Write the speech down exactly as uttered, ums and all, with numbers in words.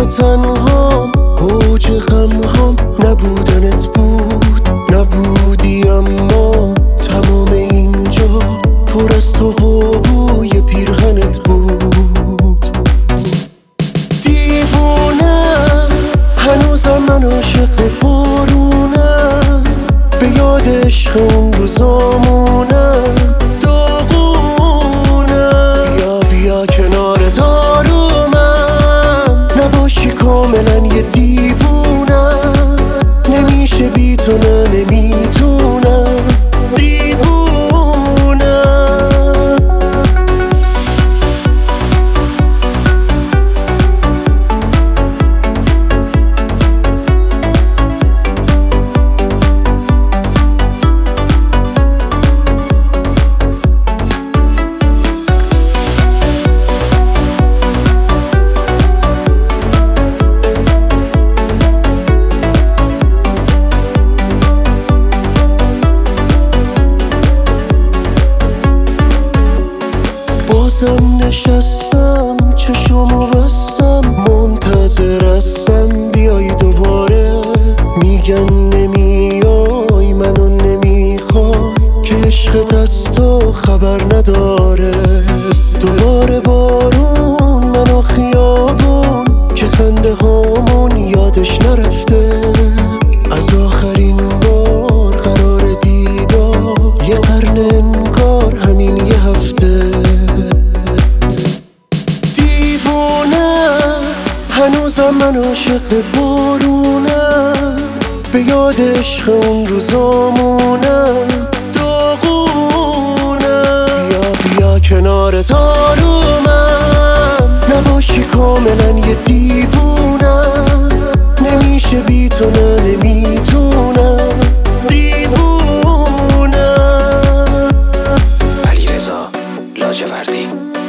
تنهام، اوج غمهام نبودنت بود، نبودی اما تمام اینجا پر از تو و بوی پیرهنت بود. دیوونه هنوزم من عاشق بارونم، به یاد عشق اون روزامونم، داغونم. بیا بیا کنار دارومم، نباشی کاملا یه دیوونم، نمیشه بی تو نه نمیتونم، دیوونم. بازم نشستم چشمو بستم، منتظر هستم بیای دوباره. میگن نمیای منو نمیخوای، که عشقت از تو خبر نداره. دوباره بارون منو خیابون، که خنده هامون یادش نرفته. از آخرین بار قرار دیدار، یه قرن انگار همین یه هفته. هنوزم من عاشق بارونم، به یاد عشق اون روزامونم، داغونم. بیا بیا کنار تارومم، نباشی کاملا یه دیوونم، نمیشه بی تو نه نمیتونم، دیوونم. علیرضا لاجوردی.